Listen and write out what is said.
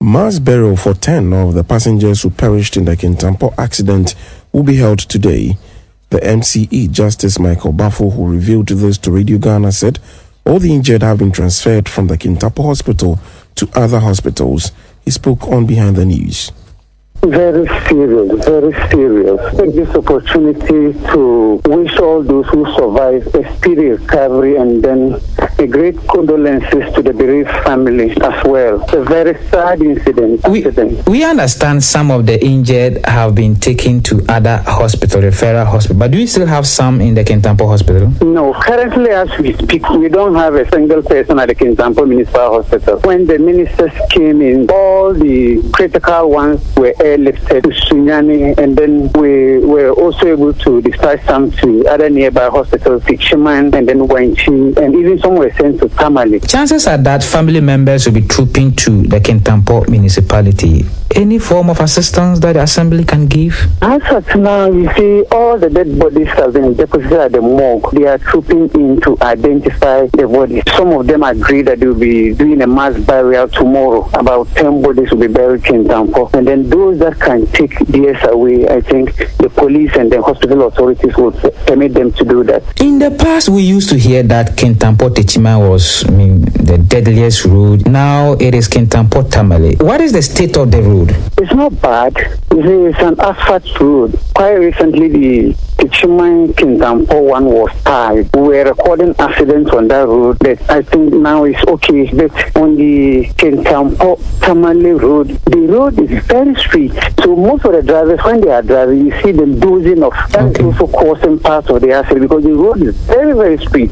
Mass burial for 10 of the passengers who perished in the Kintampo accident will be held today. The MCE Justice Michael Bafo, who revealed this to Radio Ghana, said all the injured have been transferred from the Kintampo hospital to other hospitals. He spoke on Behind the News. Very serious, very serious. Take this opportunity to wish all those who survived a speedy recovery and then a great condolences to the bereaved family as well. It's a very sad incident. We understand some of the injured have been taken to other hospitals, referral hospitals, but do you still have some in the Kintampo hospital? No, currently as we speak, we don't have a single person at the Kintampo Municipal Hospital. When the ministers came in, all the critical ones were airlifted to Sunyani, and then we were also able to dispatch some to other nearby hospitals, Fikshiman and then Wanchi, and even some were sent to Tamale. Chances are that family members will be trooping to the Kintampo municipality. Any form of assistance that the assembly can give? As of now, you see, all the dead bodies have been deposited at the morgue. They are trooping in to identify the bodies. Some of them agree that they will be doing a mass burial tomorrow. About 10 bodies will be buried in Kintampo. And then those that can take theirs away, I think the police and the hospital authorities will permit them to do that. In the past, we used to hear that Kintampo Techima was the deadliest road. Now it is Kintampo Tamale. What is the state of the road? It's not bad. It's an asphalt road. Quite recently, the Techima Kintampo one was tied. We were recording accidents on that road, but I think now it's okay. But on the Kintampo Tamale road, the road is very straight. So most of the drivers, when they are driving, you see them dozing off. That is also causing parts of the accident because the road is very, very straight.